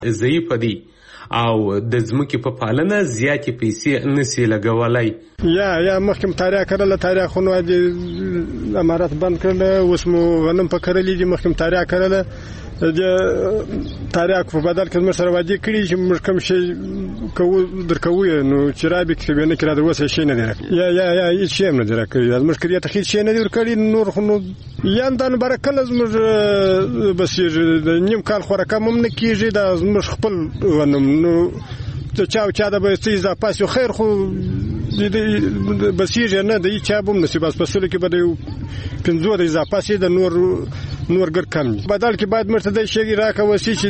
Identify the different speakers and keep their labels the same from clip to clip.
Speaker 1: ضعیفه دي او د ځمکې په پالنه زیاتې پیسې نسي لګولی.
Speaker 2: یا مخکې تاریخ کړله، تاریخونه د امارات بند کړله، اوس مو غنم په کرلي دي. مخکې تاریخ کړله، د تاریخ په بدل کې موږ سره وعده کړي چې موږ کوم شی درکوو، نو چې رابې کې نه کړه د وسه شي نه دی یا هیڅ شی نه دی راکړي. موږ کړی ته هیڅ شی نه دی ورکړي. نور خو نو یاندان برکل زموږ بس نیم کال خوراک هم نه کیږي. دا زموږ خپل غنم نو چا د به څه اضافه شو خیر خو بسیږي نه د چا به نصیب اس فصل کې به 15 د اضافه شي د نور ګر کم بدل کې بعد مرته د شي راکوي چې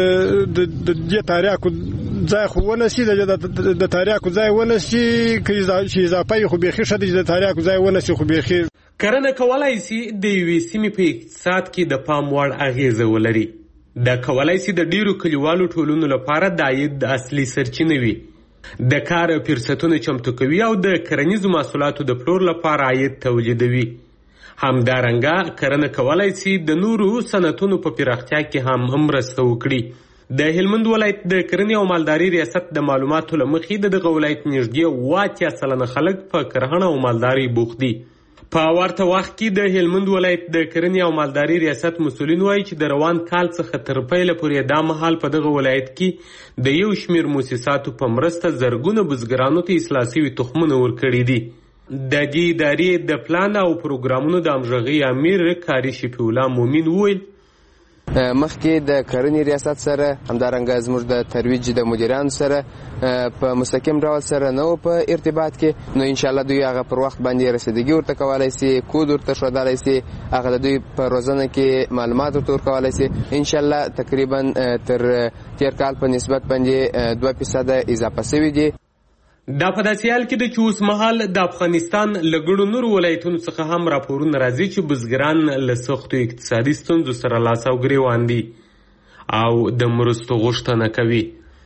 Speaker 2: د تاریخ ځای خو ونسي د تاریخ ځای ونسي کې اضافه خو به خښه د تاریخ ځای ونسي خو به خیر.
Speaker 1: کرنه کولای شي د یوې سیمې په اقتصاد کې د پام وړ اغیزه ولري. دا کولای شي د ډیرو کلیوالو ټولنو لپاره د عاید د اصلي سرچینه وي. د کار فرصتونه چمتو کوي او د کرنیزو محصولاتو د پلور لپاره عاید تولیدوي. همدارنګه کرنه کولای شي د نورو صنعتونو په پراختیا کې هم مرسته وکړي. د هلمند ولایت د کرنې او مالداري ریاست د معلوماتو له مخې دغه ولایت نږدې 80% خلک په کرهڼه او مالداري بوخت دي. په ورته وخت کې د هلمند ولایت د کرنې او مالداري ریاست مسؤلین وایي چې د روان کال څخه تر پیله پورې دا مهال په دغه ولایت کې د یو شمېر مؤسساتو په مرسته زرګونه بزګرانو ته اصلاح شوي تخمونه ورکړي دي. د دې ادارې د پلان او پروګرامونو د همغږۍ امیر کاري شفیع الله مومن وویل
Speaker 3: مخکې د کرنې ریاست سره همدارنګه زموږ د ترویج د مدیرانو سره په مستقیم ډول سره نو په ارتباط کې، نو ان شاء الله دوی هغه پر وخت باندې رسیدګي ورته کولای شي، کود ورته ښودلی شي، هغه د دوی په روزنه کې معلومات ورته ورکولی شي. ان شاء الله تقریبا تر تیر کال په نسبت باندې 2% اضافه شوي دي.
Speaker 1: دا په داسې حال کې ده چې اوس مهال د افغانستان له ګڼو نورو ولایتونو څخه هم راپورونه راځي چې بزګران له سختو اقتصادي ستونزو سره لاس او ګریوان دي او د مرستو غوښتنه کوي.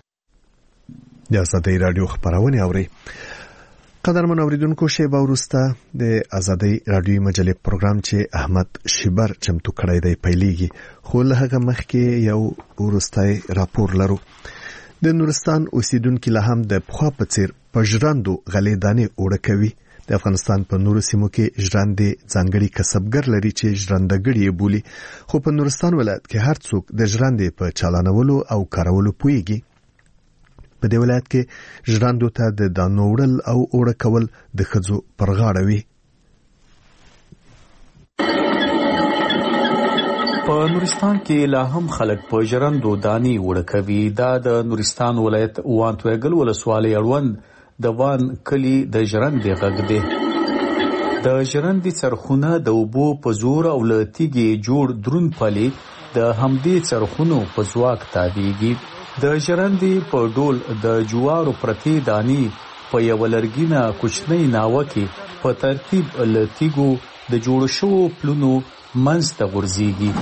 Speaker 4: د ازادۍ راډیو خبرونه اوري. قدرمن اوریدونکو، شیبه وروسته د ازادۍ راډیو مجلې پروګرام چې احمد شیبر چمتو کړی دی پیلېږي، خو له هغه مخکې یو وروستی راپور لرو. د نورستان اوسیدونکو له هم د پخوا په څیر په ژرندو غلې دانې اوړه کوي. د افغانستان په نورو سیمو کې ژرندې ځانګړي کسبګر لري چې ژرندګړي یې بولي، خو په نورستان ولایت کې هر څوک د ژرندې په چالانولو او کارولو پوهیږي. په دې ولایت کې ژرندو ته د دانو وړل او اوړه کول د ښځو پر غاړه وي.
Speaker 5: په نورستان کې لا هم خلک په ژرندو دانې اوړه کوي. دا د نورستان ولایت وانتویګل ولسوالۍ اړوند د وان کلی د ژرندې غږ دی. د ژرندې څرخونه د اوبو په زور او له تیږې جوړ دروند پلي د همدې څرخونو په ځواک تاویږي. د ژرندې په ډول د جوارو پرتې دانې په یو لرګینه کوچنۍ ناوه کې په ترتیب له تیږو د جوړ شوو پلونو منځ ته غورځېږي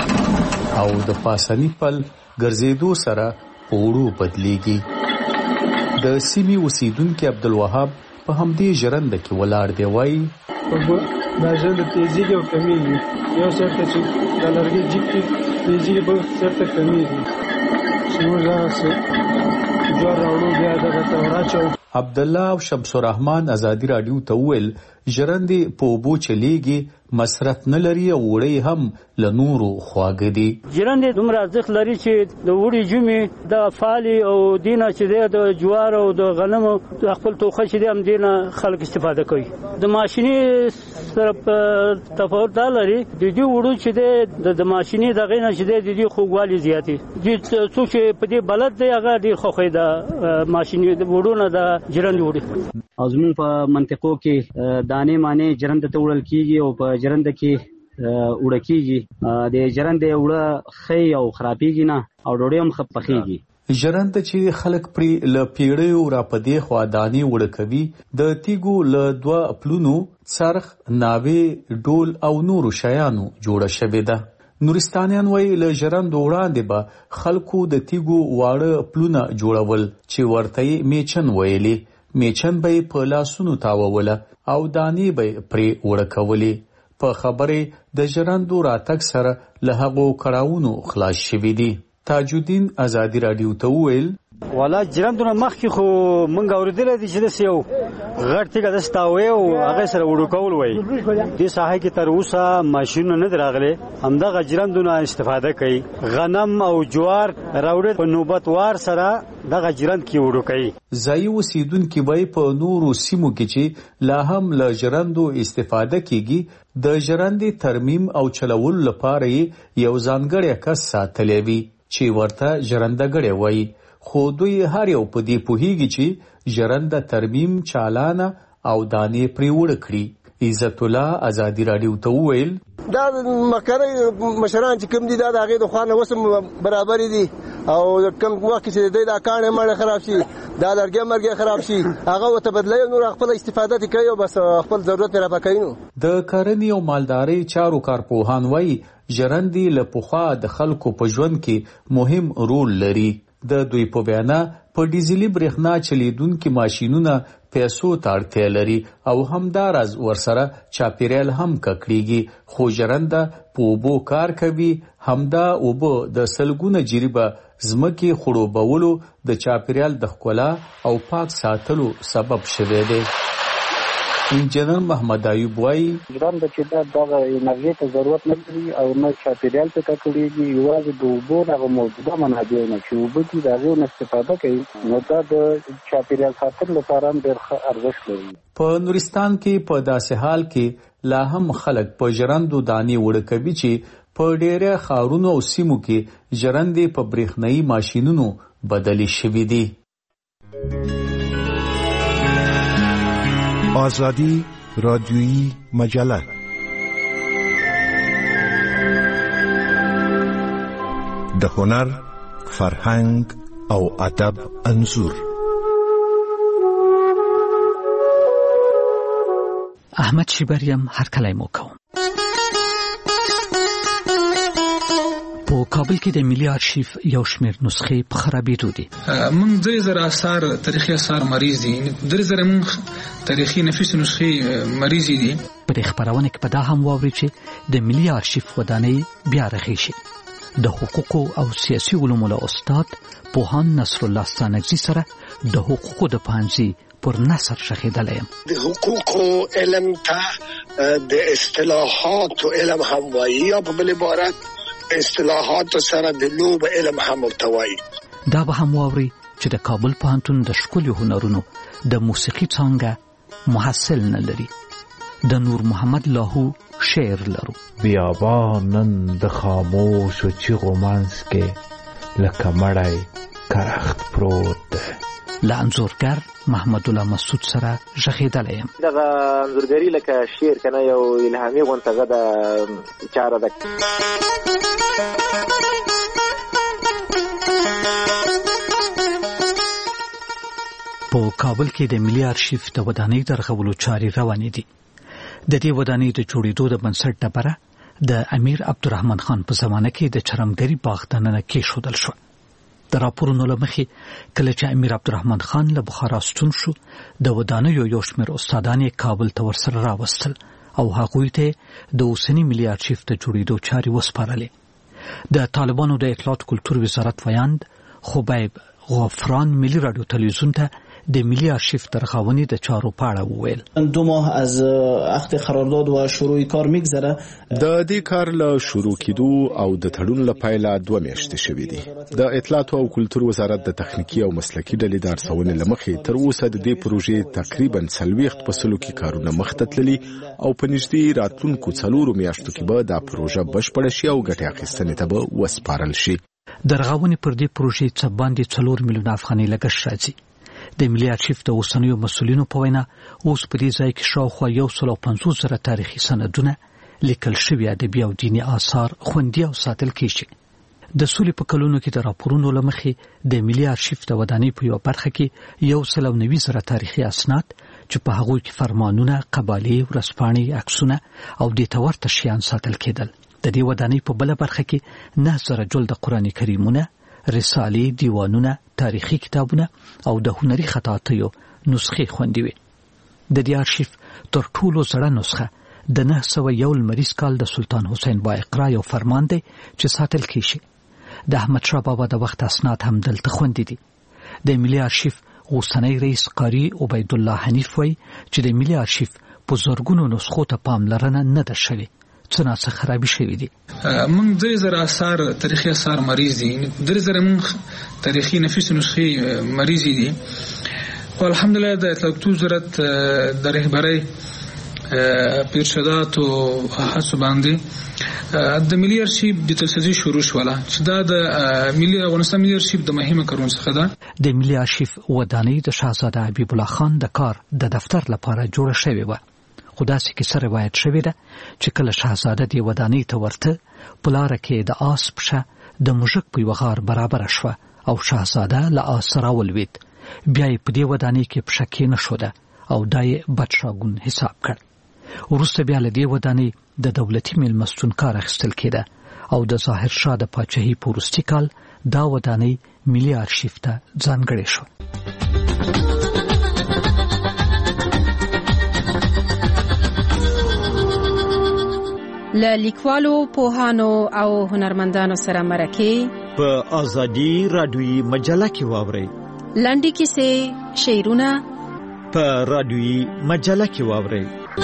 Speaker 5: او د پاسني پل ګرځېدو سره اوړو بدلیږي. د سیمې اوسیدونکي عبدالوهاب په همدې ژرنده کې ولاړ دی. وایي
Speaker 6: دا ژرنده تیزیږي او کمیږي. یو سرته چې د لرګي جیب کې تیزیږي بل سرته کمیږي. چې موږ هغسې جوار راوړو بیا دغه ته وراچوو.
Speaker 5: عبدالله او شمس الرحمن ازادي راډیو ته وویل ژرندې په اوبو چلیږي، مصرف نه لري او وړۍ هم له نورو خواږه دي.
Speaker 7: ژرندې دومره ارزښت لري چې د وړۍ جمعې د فالي او دینه چې دی د جوار او د غنمو د خپل توخه چې دی هم دینه خلک استفاده کوي. د ماشیني سره تفاوت دا لري د دې وړو چې دی د ماشیني دغې نه چې دی د دې خوږوالي زیاتې دي. څوک چې په دې بلد دی هغه ډېر خوښوي د ماشیني وړو نه د ژرندې وړي.
Speaker 8: او زموږ په منطقو کې دانې مانې ژرنده ته وړل کېږي او په ژرنده کې اوړه کېږي. د ژرندې اوړه ښه او خرابېږي نه او ډوډۍ هم ښه پخېږي.
Speaker 5: ژرنده چې خلک پرې له پیړیو را په دې خوا دانې اوړه کوي د تیږو له 2 پلونو څرخ، ناوې، ډول او نورو شیانو جوړه شوې ده. نورستانیان وایي له ژرندو وړاندې به خلکو د تیږو واړه پلونه جوړول چې ورته یې میچن ویلې. میچن به یې په لاسونو تاووله او دانې به یې پرې اوړه کولې. په خبرې د ژرندو راتګ سره له هغو کړاوونو خلاص شوي دي. تاج الدین ازادي رادیو ته وویل
Speaker 9: والا جرندونه مخکې خو مونږ اورېدلی دي چې داسې یو غټ تیږه داسې تاوی او هغې سره وړوکول وایي دې ساحه کې تر اوسه ماشینونه نه دي راغلي همدغه جرندونه استفاده کوي غنم او جوار راوړي په نوبت وار سره دغه جرند کې وړو کوي
Speaker 5: ځایي اوسېدونکي وایي په نورو سیمو کې چې لا هم له جرندو استفاده کیږي د ژرندې ترمیم او چلولو لپاره یې یو ځانګړی کس ساتلی وي چې ورته ژرندهګړی وایي خو دوی هر یو په دې پوهیږي چې ژرنده ترمیم چالانه او دانې پرې وړه کړي عزت الله ازادي رادیو ته وویل
Speaker 10: دا مکرۍ مشران چې کوم دي دا د هغې د خوا نه اوس هم برابرې دي او کوم وخت کې چې دی دا کاڼې ماڼې خراب شي دا لرګی مرګی خراب شي هغه ورته بدلوي نور خپله استفاده ترې کوي او بس خپل ضرورت یې رافع کوي نو د
Speaker 5: کرنې او مالدارۍ چارو کارپوهان وایي ژرندې له پخوا د خلکو په ژوند کې مهم رول لري د دوی په وینا په ډیزلي برېښنا چلیدونکي ماشینونه پیسو ته اړتیا لري او همداراز ورسره چاپیریال هم ککړیږي خو ژرنده په اوبو کار کوي همدا اوبه د سلګونه جریبه ځمکې خړوبولو د چاپیریال د ښکلا او پاک ساتلو سبب شوی دی انجنیر محمد ایوب وایي
Speaker 11: ژرنده چې دغه انرژي ته ضرورت نه لري او نه چاپیریال ته ککړېږي یوازې د اوبو دغه موجوده منابع نه چې اوبه دي د هغې نه استفاده کوي نو دا د چاپیریال ساتلو لپاره هم ډېر ښه ارزښت لري
Speaker 5: په نورستان کې په داسې حال کې لا هم خلک په ژرندو دانې وړه کوي چې په ډېره ښارونو او سیمو کې ژرندې په برېښنایي ماشینونو بدلې شوي دي
Speaker 12: آزادی رادیویی مجله د هنر فرهنګ او ادب انځور
Speaker 13: احمد شیبریم هرکلی مو کوم په کابل کې د ملي آرشیف یو شمېر نسخې په خرابېدو دي
Speaker 14: موږ 3000 آثار تاریخي آثار مریض دي 3000 موږ تاریخي نفیس نسخې مریض دي
Speaker 13: په دې خبرونه کې په دا هم واوري چې د ملي آرشیف ودانۍ بیا رغې شي د حقوقو او سیاسي علومو له استاد پوهان نصر الله ستانکزي سره د حقوقو د پوهنځي پر نثر شخیدلی یم
Speaker 15: د حقوقو علم ته د اصطلاحاتو علم هم وایي یا په بل عبارت اصطلاحات سره د لوب علم هم ورتوي
Speaker 13: دا به هم واوري چې د کابل پوهنتون د ښکلي هنرونو د موسیقي څانګه محصل نه لري د نور محمد لاهو شعر لرو
Speaker 16: بیابانن د خاموش و چیغو منځ کې لکه مړی کرخت پروت ده
Speaker 13: له انځورګر محمد الله مسعود سره ژغېدلی یم
Speaker 17: دغه انځورګري لکه شعر کنه یو الهامي غونډه ده چاره ده
Speaker 13: په کابل کې د ملي آرشیف د ودانۍ د رغولو چارې روانې دي د دې ودانۍ د جوړېدو د بنسټ ډبره د امیر عبدالرحمن خان په زمانه کې د چرمګري باغ دننه کېښودل شوه د راپورونو له مخې کله چې امیر عبدالرحمن خان له بخارا ستون شو د ودانیو یو شمېر استادان یې کابل ته ورسره راوستل او هغوی ته د اوسني ملي آرشیف د جوړېدو چارې وسپارلې د طالبانو د اطلاعات کلتور وزارت ویاند خبیب غفران ملي رادیو تلویزیون ته د ملي آرشیف د رغونې د چارو په اړه وویل
Speaker 18: 2 ماه از عقد قرارداد و شروع کار میگذره
Speaker 19: د دې کار له شروع کېدو او د تړون له پیله 2 میاشتې شوې دي د اطلاعات او کلتور وزارت د تخنیکی او مسلکی ډلې د ارسونې لمخې تر اوسه د دې پروژې تقریبا 40 فصلو کې کارونه مخته تللي او په نږدې راتلونکو 4 میاشتو کې به دا پروژه بشپړه شي او ګټه اخیستنې ته به وسپارل شي
Speaker 13: د رغونې پر دې پروژې څه باندې 4 میلیون افغانۍ لګښت راځي د ملي آرشیف د اوسنیو مسؤلینو په وینا اوس په دې ځای کې شاوخوا 150,000 تاریخي سندونه لیکل شوي ادبي او دیني آثار خوندي او ساتل کېږي د سولې په کلونو کې د راپورونو له مخې د ملي آرشیف د ودانۍ په یو برخه کې 190,000 تاریخي اسناد چې په هغوی کې فرمانونه قبالې ورځپاڼې عکسونه او دې ته ورته شیان ساتل کېدل د دې ودانۍ په بله برخه کې 9,000 جلده قرآن کریمونه رسالې دیوانونه تاریخي کتابونه او د هنري خطاطیو نسخې خوندي وي د دې آرشیف تر ټولو زړه نسخه د 901 لمریز کال د سلطان حسین با اقرا یو فرمان دی چې ساتل کیږي د احمد شاه بابا د وخت اسناد هم دلته خوندي دي. د ملي آرشیف اوسنی رئیس قاری عبید الله حنیف وایي چې د ملي آرشیف په زرګونو نسخو ته پاملرنه نه ده شوې، څه ناڅه خرابي شوي دي.
Speaker 14: موږ 3000 آثار تاریخي آثار مریض دي، 3000 موږ تاریخي نفیس نسخې مریض دي. او الحمدلله د اطلاعاتو وزارت د رهبرۍ پیرشدات او هڅو باندې د ملي آرشیف د تاسیس شروع شوله چې دا د افغانستان ملي آرشیف د مهمه کارونو څخه ده. د
Speaker 13: ملي آرشیف ودانۍ د شاهزاده حبیب الله خان د کار د دفتر لپاره جوړه شوې و، خو داسې کیسه روایت شوې ده چې کله شاهزاده د ودانۍ ته ورته په لاره کې د آس پښه د موږک په یوه غار برابره شوه او شاهزاده له آس سره ولوېد. بیا یې په دې ودانۍ کې پښه کېنښوده او دا یې بدشاګون حساب کړ. وروسته بیا له دې ودانۍ د دولتي میلمستون کار اخیستل کېده او د ظاهر شاه د پاچاهۍ په وروستي کال دا ودانۍ ملي آرشیف ته ځانګړې شوه.
Speaker 20: له لیکوالو، پوهانو او هنرمندانو سره مرکه
Speaker 21: په ازادي رادیویي مجله کې واورئ.
Speaker 20: لنډې کیسې، شعرونه
Speaker 21: په رادیویي مجله کې واورئ.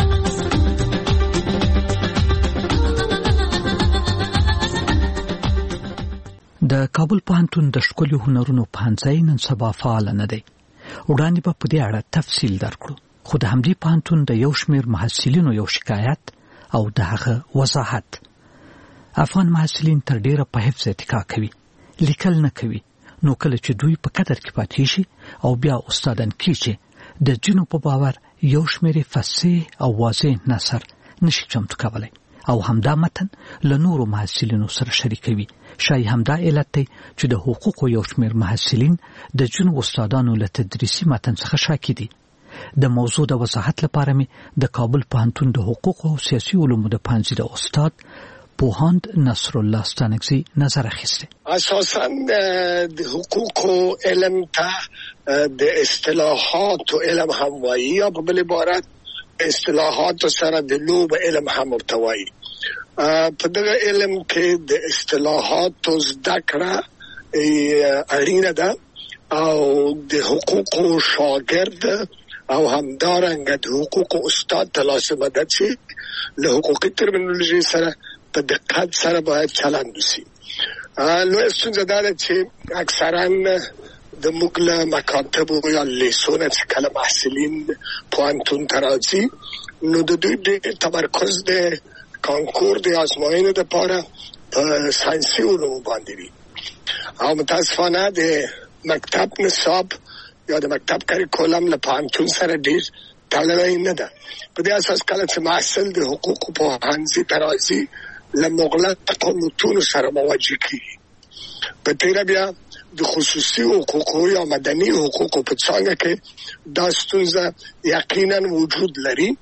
Speaker 13: د کابل پوهنتون د ښکلو هنرونو پوهنځی نن سبا فعال نه دی. وړاندې به په دې اړه تفصیل درکړو، خو د همدې پوهنتون د یو شمېر محصلینو یو شکایت او د هغه وضاحت. افغان محصلین تر ډیره په حفظ اتکا کوي، لیکل نه کوي، نو کله چې دوی په قدر کې پاتې شي او بیا استادان کیږي د جنو په باور یو شمېر فصیح او واضح نثر نشي چمتو کولی او همدا متن له نورو محصلینو سره شریکوي. شاید همدا علت دی چې د حقوقو یو شمېر محصلین د جنو استادانو له تدریسي متن څخه شاکي دي. د موضوع د وضاحت لپاره مې د کابل پوهنتون د حقوقو او سیاسي علومو د پوهنځي د استاد پوهاند نصر الله ستانکزي نظر اخیسته.
Speaker 15: اساساً د حقوقو علم ته د اصطلاحات او علم هم وایي، یا په بل عبارت اصطلاحات سره د لوب علم هم ورته وایي. په دغه علم کې د اصطلاحات زده کړه اړینه ده او د حقوقو شاګرد او همدارنګه د حقوقو استاد ته لازمه ده چې له حقوقي ترمینولوژي سره په دقت سره باید چلند وشي. لویه ستونزه دا ده چې اکثرا د موږ له مکاتبو یا لیسونه چې کله محصلین پوهنتون ته راځي نو د دوی ډېر تمرکز د کانکور د ازموینو دپاره په ساینسي علومو باندې وي او متاسفانه د مکتب نصاب یا د مکتب کریکولم له پوهنتون سره ډېر تړلی نه ده. په دې اساس کله چې محصل د حقوقو پوهنځي ته راځي له مغلقو متونو سره مواجه کېږي. په تېره بیا د خصوصي حقوقو یا مدني حقوقو په څانګه کې دا ستونزه یقینا وجود لري،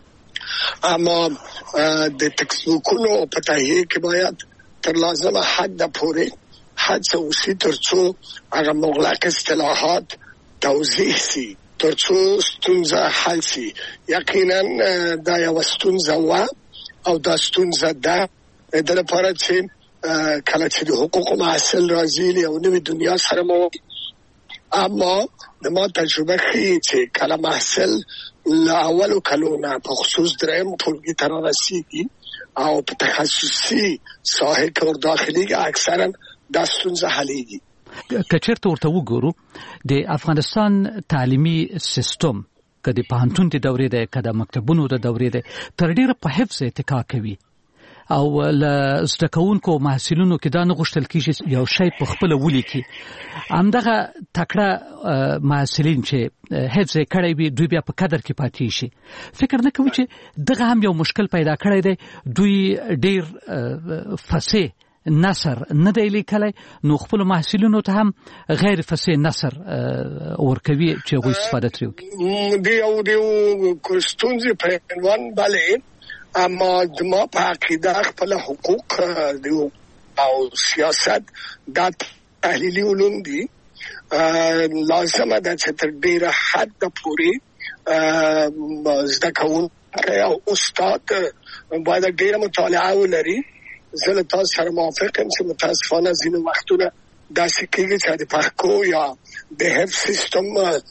Speaker 15: اما د تکسبوکونو په تهیه کې باید تر لازمه حد پورې هڅه وشي ترڅو هغه مغلق اصطلاحات توضیح سي، ترڅو ستونزه حل سي. یقینا دا یوه ستونزه وه او دا ستونزه ده د لپاره چې کله چې د حقوقو محصل راځي له یو نوې دنیا سره مواجه. اما د ما تجربه ښیي چې کله محصل له اولو کلو نه په خصوص دریم ټولګي ته رارسېږي او په تخصصي ساحه کې ورداخلېږي اکثرا دا ستونزه حلیږي.
Speaker 13: که چېرته ورته وګورو د افغانستان تعلیمي سیستم که د پوهنتون د دورې دی که د مکتبونو د دورې دی تر ډېره په حفظ اتکا کوي او له زده کوونکو محصلینو کې دا نه غوښتل کېږي یو شی په خپله ولیکي. همدغه تکړه محصلین چې حفظ یې کړی وي دوی بیا په قدر کې پاتې شي. فکر نه کوي چې دغه هم یو مشکل پیدا کړی دی، دوی ډېر فصیح نثر نه دی لیکلی نو خپلو محصلینو ته هم غیر فصیح نثر ورکوي چې هغوی استفاده ترې وکړي.
Speaker 15: د یو ستونزې په عنوان بلې، اما ما په عقیده خپل حقوق او سیاست دا تحلیلي علوم دي. لازمه ده چې تر ډېره حد پورې زده کوونکی او استاد باید ډېره مطالعه ولري زه له تاسو سره موافق یم چې متاسفانه ځینې وختونه داسې کېږي چې د پښکو یا د حفظ سیستم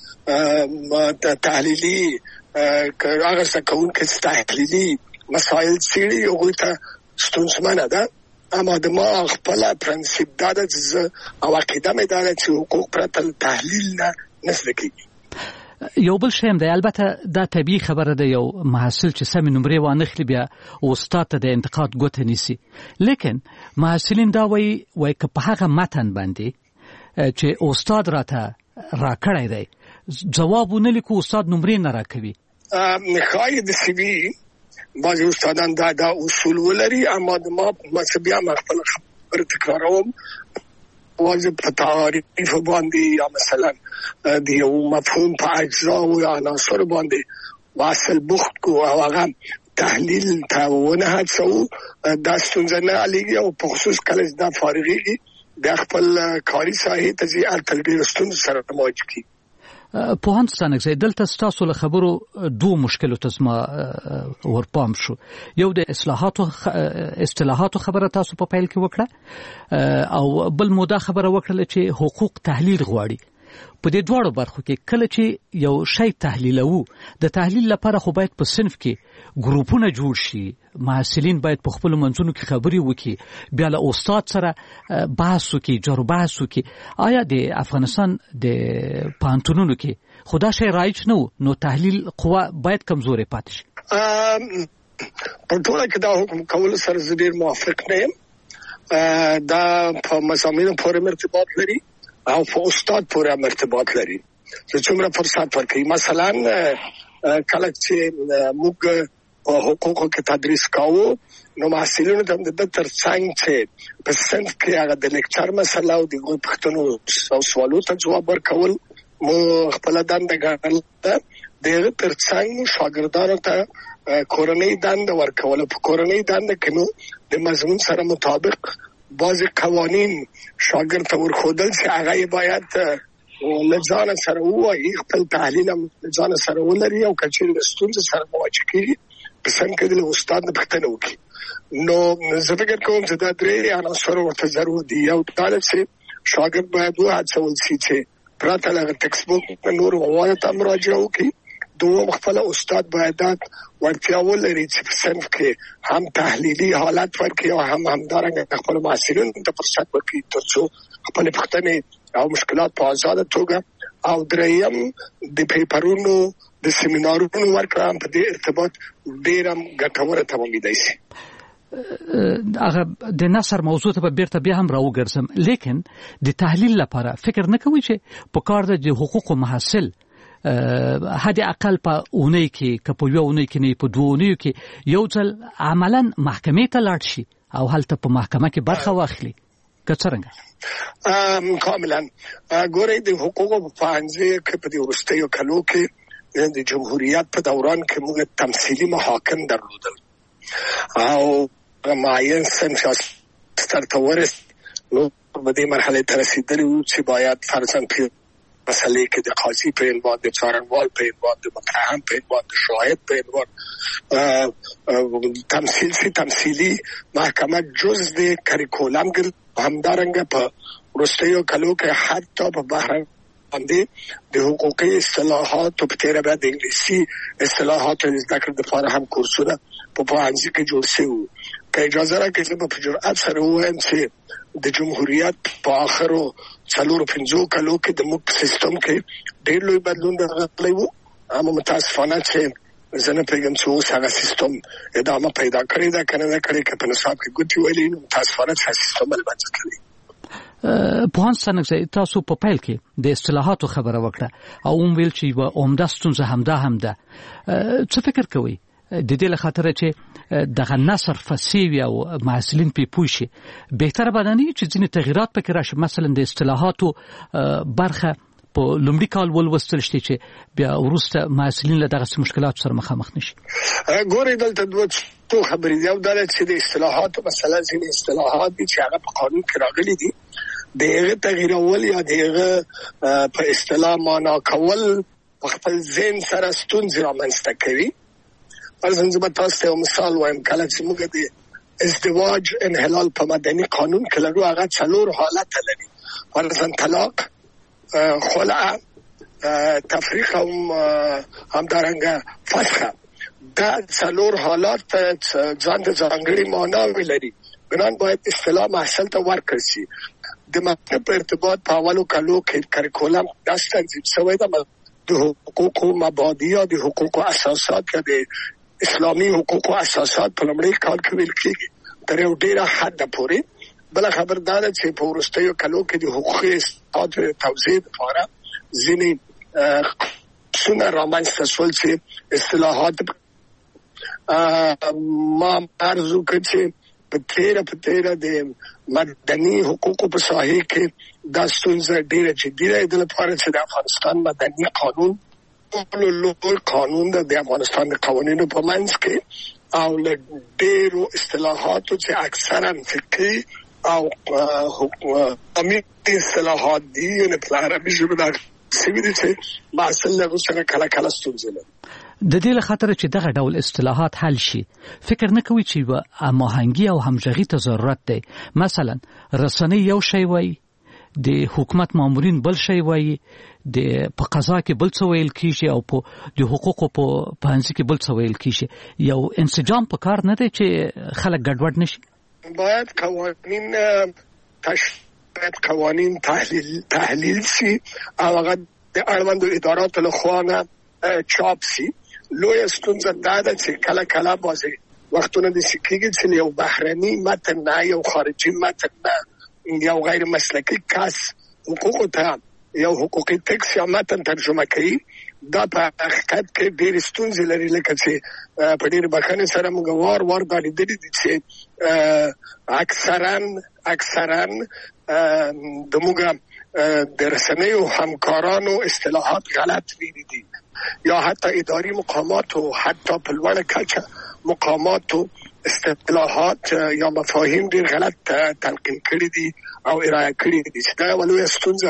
Speaker 15: تحلیلي هغه څه کوونکي تحلیلي مسایل څېړي هغوی ته ستونزمنه ده. اما د ما خپل پرنسیپ دا ده چې او عقیده مې دا ده چې حقوق پرته تحلیل نه زده کېږي.
Speaker 13: یو بل شی هم دی، البته دا طبیعي خبره ده، یو محصل چې سمې نمرې وانخلي بیا استاد ته د انتقاد ګوته نیسي، لیکن محصلین دا وایي که په هغه متن باندې چې استاد راته راکړی دی ځواب ونه لیکو استاد نمرې نه راکوي.
Speaker 15: ښایي د سی وي بعضې استادان دا اصول ولري، اما د ما بیا ما خپله خبره تکراروم واجب په تعریف باندې یا مثلا د یو مفهوم په اجزاو یا عناصر باندې واصل بوخت کو او هغه تحلیل ته ونه هڅو دا ستونزه نه حلېږي او په خصوص کله چې دا فارغېږي د خپل کاري ساحې ته ځي هلته ډېرو ستونزو سره مواجه کېږي.
Speaker 13: پوهاند ستانکزی، دلته ستاسو له خبرو دوه مشکلو ته زما ورپام شو. یو د اصطلاحاتو خبره تاسو په پیل کې وکړه او بل مو دا خبره وکړله چې حقوق تحلیل غواړي. په دې دواړو برخو کې کله چې یو شی تحلیلوو د تحلیل لپاره خو باید په صنف کې ګروپونه جوړ شي، محصلین باید په خپل منځونو کې خبرې وکړي، بیا له استاد سره بحث وکړي، جرو بحث وکړي. آیا د افغانستان د پوهنتونونو کې خو دا شی رایج نه و، نو تحلیل قوه باید کمزورې پاتې شي؟
Speaker 15: په ټوله کې دا حکم کولو سره زه ډېر موافق نه یم. دا په مضامینو پورې ارتباط لري او په استاد پورې ارتباط لري چې څومره فرصت ورکوي. مثلا کله چې موږ په حقوقو کې تدریس کوو نو محصلینو ته د ترڅنګ چې په صنف کې هغه د لیکچر مسله او د پوښتنو او سوالو ته جواب ورکول مو خپله دنده ګڼله. د هغه ترڅنګ شاګردانو ته کورنۍ دنده ورکول. په کورنۍ دنده کې نو د مضمون سره مطابق بعضې قوانین شاګرد ته ورښودل چې هغه یې باید له ځانه سره ووایي، خپل تحلیل هم له ځانه سره ولري او که چېرې د ستونزې سره مواجه کېږي په څنګ کې د استاد نه پوښتنه وکړي. نو زه فکر کوم چې دا درې عناصر ورته ضرور دي. یو دا ده چې شاګرد باید وهڅول شي چې پرته له هغه ټکسټ بوک نورو موادو ته مراجعه وکړي. دوم خپل استاد باید ورتیا ولري چې په صنف کې هم تحلیلي حالت ورکړي او هم همدارنګه خپل محصلینو ته فرصت ورکړي تر څو خپل پوښتنې او مشکلات په آزاده توګه او دریم د پیپرونو د سیمینارونو ورکړه په دې ارتباط ډېر هم ګټوره تمامېدای شي.
Speaker 13: هغه د نثر موضوع ته بیرته بیا هم راوګرځم، لیکن د تحلیل لپاره فکر نه کوي چې په کار د حقوقو محصل حد اقل په اونۍ کې که په یو اونۍ کې نه په دوه اونیو کې یو ځل عملا محکمې ته لاړ شي او هلته په محکمه کې برخه واخلي که څرنګه؟
Speaker 15: کاملا ګورئ د حقوقو په پوهنځي کې په دې وروستیو کلو کې د جمهوریت په دوران کې موږ تمثیلي محاکم درلودل او معین صنف ته ورسېد. نو په دې مرحلې ته رسېدلي وو چې باید فرضاً مسئله کې د قاضي په عنوان، د څارنوال په عنوان، د متهم په عنوان، د شاهد په عنوان تمثیلي محکمه جز د کریکولم ګرځي. همدارنګه په وروستیو کلو کې حتی په بهر باندې د حقوقي اصطلاحاتو په تېره بیا د انګلیسي اصطلاحاتو د زده کړې لپاره هم کورسونه په پوهنځي کې جوړ شوي. که اجازه راکړئ زه به په جرئت سره ووایم چې د جمهوریت په آخرو 4-5 کلو کې د موږ سیستم کې ډېر لوی بدلون راغلی و. اما متاسفانه چې زه نه پوهېږم چې اوس هغه سیستم ادامه پیدا کړې ده که نه کړې، که په نصاب کې ګوتې ویلې نو متاسفانه چې سیستم له منځه تللی.
Speaker 13: پوهاند ستانکزی، تاسو په پیل کې د اصطلاحاتو خبره وکړه او ویل چې یوه عمده ستونزه همدا هم ده. څه فکر کوئ د دې له خاطره چې دغه نثر فصیح وي او محصلین پرې پوه شي، بهتره به نه وي چې ځینې تغییرات پکې راشي؟ مثلا د اصطلاحاتو برخه په لومړي کال ولوستل شي چې بیا وروسته محصلین له دغسې مشکلاتو سره مخامخ نشي.
Speaker 15: ګورئ دلته دوه خبرې دي. یو دا ده چې د اصطلاحاتو مثلا ځینې اصطلاحات دي چې هغه په قانون کې راغلي دي، د هغه تغییرول یا د هغه په اصطلاح معنا کول په خپل ذهن سره ستونزې رامنځته کوي. فرضاً زه به تاسو ته یو مثال وایم. کله چې موږ د ازدواج انحلال په مدني قانون کې لرو هغه 4 حالت لري ورته طلاق خلع تفریق او همدارنګه فسخ دا 4 حالات ځان د ځانګړي معنا لري بنان باید اصطلاح محصل ته ورکړل شي د مکتب په ارتباط په اولو کلو کې کریکولم داس تنظیم شوی ده د حقوقو مبادی یا د حقوقو اساسات یا د اسلامي حقوقو اساسات په لومړي کال کې ویل کېږي تر یو ډیره حد پورې بل خبردار چې په ورستیو کلو کې د حقوقي اساسات توضیح لپاره ځینې څونه رامنځته شول چې اصطلاحات ما ارزو کړي په تیره د مدني حقوقو په ساحه کې دا ستونزه ډیره جدي ده د لپاره چې د افغانستان مدني قانون لوی قانون د افغانستان د قوانینو په منځ کې او له ډیرو اصطلاحاتو چې اکثرا فقهي او حکومتي اصطلاحات دي نه په عربي ژبه دا سوي چې محصل له څنګه کله ستونزه لري
Speaker 13: د دې لخاطر چې دغه ډول اصطلاحات حل شي فکر نه کوي چې هماهنګي او همغږي ته ضرورت دی مثلا رسنۍ یو شی وایي د حکومت مامورین بل شی وایي د په قضا کې بل څه ویل کیږي او په د حقوقو په پنځ کې بل څه ویل کیږي یو انسجام په کار نه دی چې خلک ګډوډ نشي
Speaker 15: باید قوانین تحلیل شي او هغه د اړوندو اداراتو له خوا نه چاپ شي لوی ستونزه دا ده چې کله بازي وختونه د سکیږي چې یو بهرني متن نه یو خارجي متن نه یو غیر مسلکی کس حقوق ته یو حقوقي ټیکس یا متن ترجمه کوي دا په حقیقت کې ډېر ستونزې لري لکه چې په ډېر بخښنې سره موږ وار دا لیدلي دي چې اکثرا د موږ د رسنیو همکارانو اصطلاحات غلط ویلي دي یا حتی اداري مقامات او حتی په لوړه کچه مقامات اصطلاحات یا مفاهیم ډېر غلط تلقین کړي دي او ارائه کړي دي چې دا ولوي ستونزه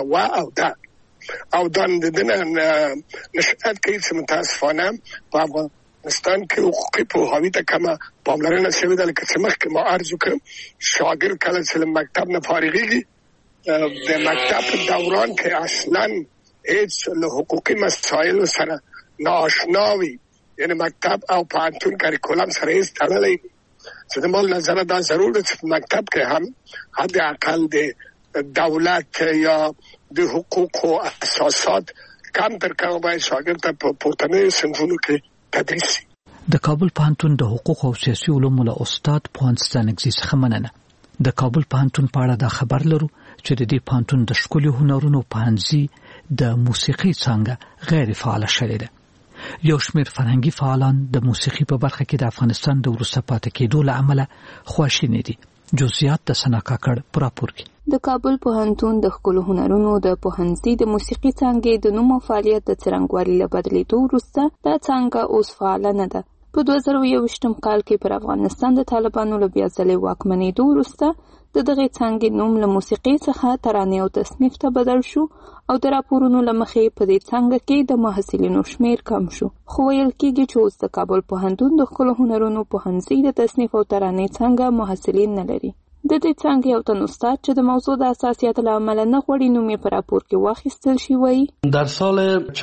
Speaker 15: او دا د دنه نشأت کوي چې متاسفانه په افغانستان کې حقوقي پوهاوی ته کمه پاملرنه شوې ده لکه چې مخکې ما عرض وکړم شاګرد کله چې له مکتب نه فارغېږي د مکتب په دوران کې اصلا هیڅ له حقوقي مسایلو سره ناآشنا وي یعنی مکتب او پوهنتون کریکولم سره هیڅ تړلی وي چې د مال نظره دا ضرور ده چې مکتب کې هم حد اقل د دولت یا د حقوقو اساسات کم تر کمه باید شاګرد ته په پورتنیو صنفونو کې تدریس شي
Speaker 13: د کابل پوهنتون د حقوق او سیاسي علومو له استاد پوهنځي څخه مننه د کابل پوهنتون په اړه دا خبر لرو چې د دې پوهنتون د ښکلي هنرونو پوهنځي د موسیقي څانګه غیر فعال شوې ده یو شمېر فرهنګي فعالان د موسیقي په برخه کې د افغانستان د وروسته پاتې کېدو له امله خواشیني دي جزئیات د سنا کاکړ پراپور کې
Speaker 2: د کابل پوهنتون د ښکلو هنرونو د پوهنځي د موسیقي څانګې د نوم او فعالیت د څرنګوالي له بدلېدو وروسته دا څانګه اوس فعاله نه ده په 2021 کال کې پر افغانستان د طالبانو له بیا ځلې واکمنېدو وروسته د دغه څانګې نوم له موسیقي څخه ترانې او تصنیف ته بدل شو او د راپورونو له مخې په دې څانګه کې د محصلینو شمیر کم شو خو ویل کېږي چې اوس د کابل پوهنتون د ښکلو هنرونو پوهنځي د تصنیف او ترانې څانګه محصلین نه لري د دې څانګې یو تن استاد چې د موضوع د اساسیت له امله نه غواړي نوم یې په راپور کې واخیستل شي وایي
Speaker 22: در سال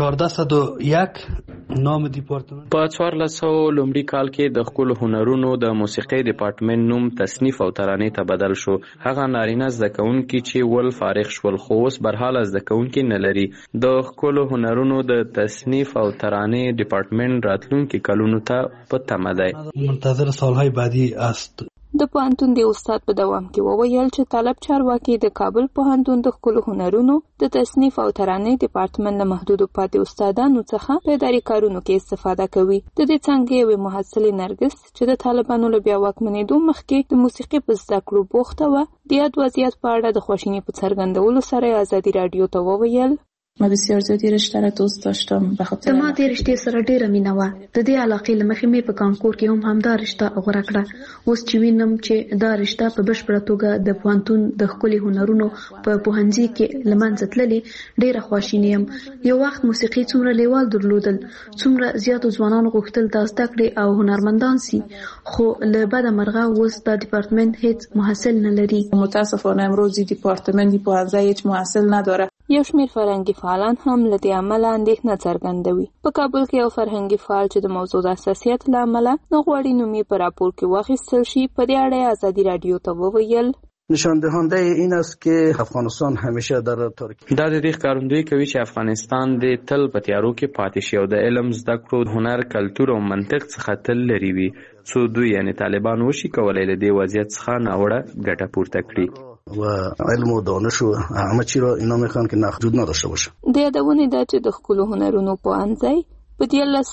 Speaker 22: 1401 نام دیپارتمان
Speaker 23: په 1400 لومړي کال کې د ښکلو هنرونو د موسیقۍ ډپارټمنټ نوم تصنیف او ترانې ته بدل شو هغه نارینه زده کوونکي چې ول فارغ شول خو اوس برحاله زده کوونکي نه لري د ښکلو هنرونو د تصنیف او ترانې ډپارټمنټ راتلونکي کلونو ته په تمه دی
Speaker 22: منتظر سالهای بعدی است
Speaker 2: د پوهنتون د استاد په دوام کې وویل چې طالب چارواکي د کابل پوهنتون د ښکلو هنرونو د تصنیف او ترانې ډپارټمنټ له محدودو پاتې استادانو څخه په اداري کارونو کې استفاده کوي د دې څانګې یوې محصلې نرګس چې د طالبانو له بیا واکمنېدو مخکې د موسیقي په زده کړو بوخته وه د یاد وضعیت په اړه د خواشینۍ په څرګندولو سره ازادي راډیو ته وویل
Speaker 1: من بسیار زیادی رشته را دوست داشتم به خاطر
Speaker 3: ما دې رشتې سره ډېره مینه وه. د دې علاقې له مخې مې په کانکور کې هم همدا رشته غوره کړه. اوس چې وینم چې دا رشته په بشپړه توګه د پوهنتون د ښکلي هنرونو په پوهنځي کې له منځه تللې، ډېره خواشینې یم. یو وخت موسیقي څومره لیوال درلودل، څومره زیاتو ځوانانو غوښتل دا زده کړي او هنرمندان سي، خو له بده مرغه اوس دا ډیپارتمنت هیڅ محصل نه لري.
Speaker 1: متاسفانه امروز دیپارتمنت پوهنځی هیچ محصل نداره.
Speaker 2: یو شمېر فرهنګي فعالان هم له دې امله اندېښنه څرګندوي. په کابل کې یو فرهنګي فعال چې د موضوع د حساسیت له امله نه غواړي نوم یې په راپور کې واخیستل شي، په دې اړه ازادي راډیو ته وویل:
Speaker 4: نشان دهنده این است که افغانستان همیشه در تاریکی.
Speaker 23: دا د دې ښکارندوی کوي چې افغانستان د تل په تیارو کې پاتې شي او د علم، زده کړو، هنر، کلتور او منطق څخه تل لرې وي، څو دوی یعنی طالبان وشي کولای له دې وضعیت څخه ناوړه ګټه پورته کړي.
Speaker 4: و علم و دانش و همه چی را اینا میخوان که محدود نداشته باشه.
Speaker 2: د یادونې ده چې د ښکلو هنرونو پوهنځی په